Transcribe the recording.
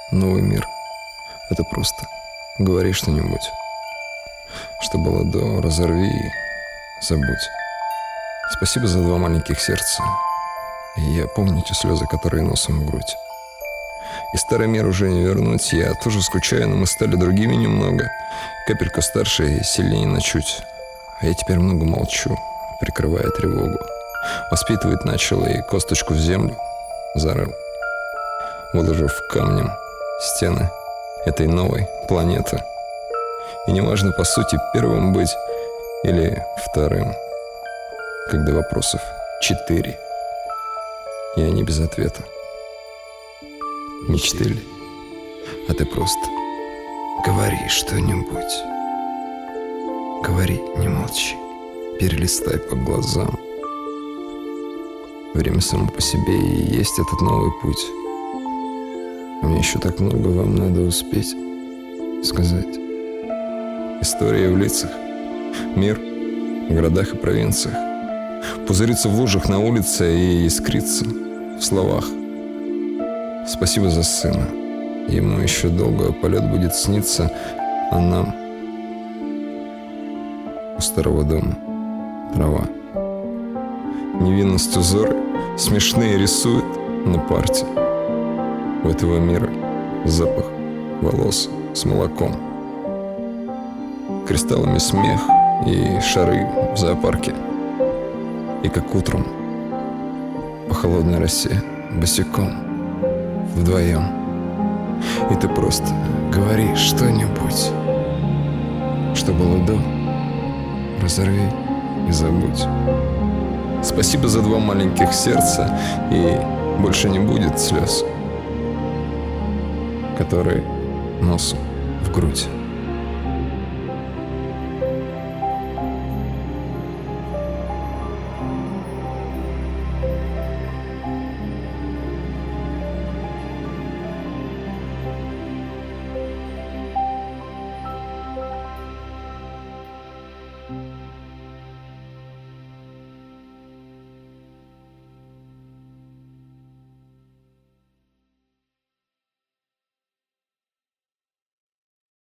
новый мир. Это просто говори что-нибудь. Что было до, разорви и забудь. Спасибо за 2 маленьких сердца. И я помню те слезы, которые носом в грудь. И старый мир уже не вернуть. Я тоже скучаю, но мы стали другими немного. Капельку старше и сильнее на чуть. А я теперь много молчу, прикрывая тревогу. Воспитывать начал и косточку в землю зарыл, выложив камнем стены этой новой планеты. И неважно, по сути, первым быть или вторым, когда вопросов 4, и они без ответа. Мечты ли? А ты просто говори что-нибудь. Говори, не молчи, перелистай по глазам. Время само по себе и есть этот новый путь. А мне еще так много вам надо успеть сказать. История в лицах, мир в городах и провинциях, пузырится в лужах на улице и искрится в словах. Спасибо за сына. Ему еще долго полет будет сниться, а нам у старого дома трава. Невинность узоры смешные рисует на парте. У этого мира запах волос с молоком, кристаллами смех и шары в зоопарке. И как утром по холодной росе босиком вдвоем. И ты просто говори что-нибудь. Что было до, разорви и забудь. Спасибо за 2 маленьких сердца. И больше не будет слез, которые носом в грудь.